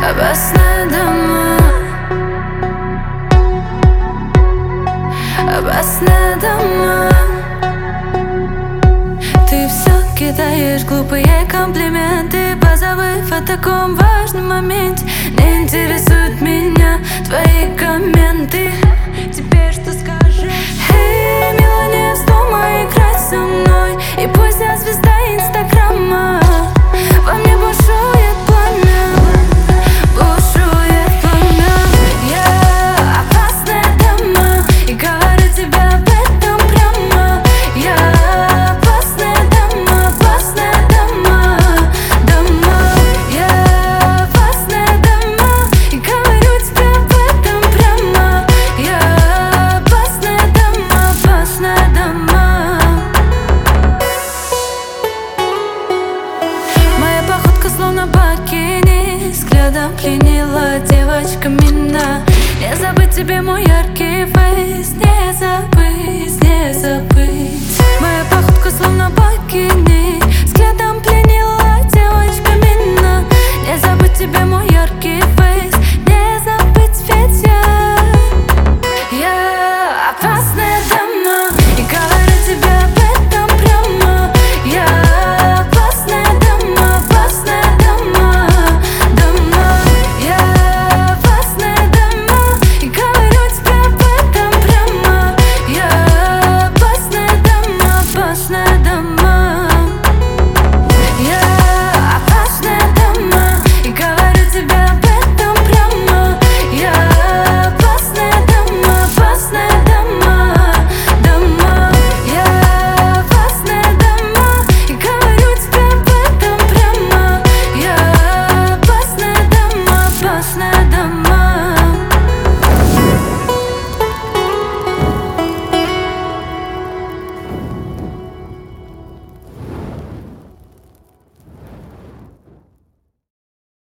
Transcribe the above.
Опасные дома, опасные дома. Ты все кидаешь глупые комплименты, позабыв о таком важном моменте. Не интересуют меня твои комменты. Теперь что скажешь? Эй, мило, не вздумай играть со мной, и пусть я звезда инстаграма. Во мне бушует пламя, бушует пламя. Я опасная дама, и говорю тебе об этом прямо. Я опасная дама, опасная дама, дама. Я опасная дама, и говорю тебе об этом прямо. Я опасная дама, опасная дама. Моя походка словно бикини, взглядом пленила девочка меня. Не забыть тебе мой яркий фейс, не забыть, не забыть. Моя походка словно бикини, взглядом